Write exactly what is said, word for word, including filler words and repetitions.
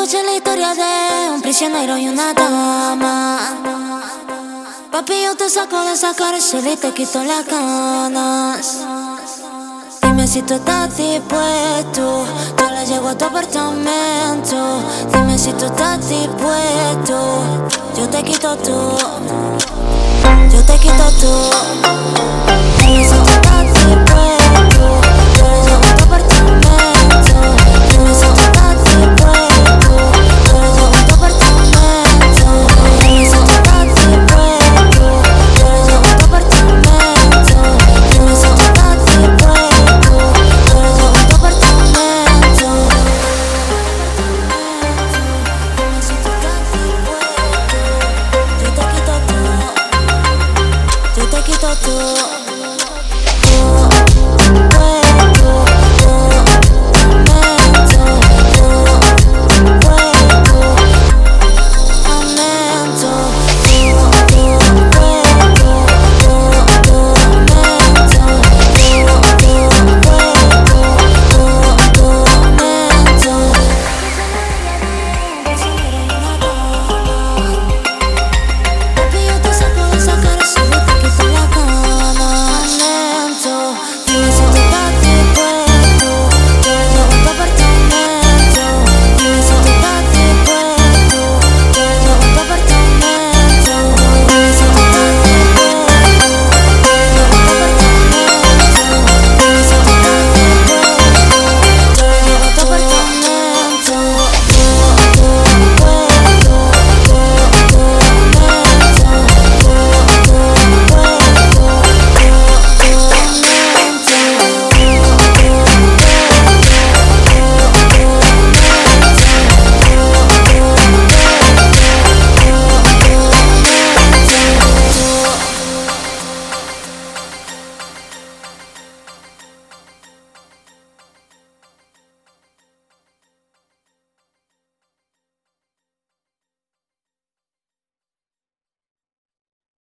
noche es la historia de un prisionero y una dama. Papi, yo te saco de esa cárcel y te quito las ganas. Dime si tú estás dispuesto, yo la llevo a tu apartamento. Dime si tú estás dispuesto, yo te quito tú, yo te quito tú. Dime si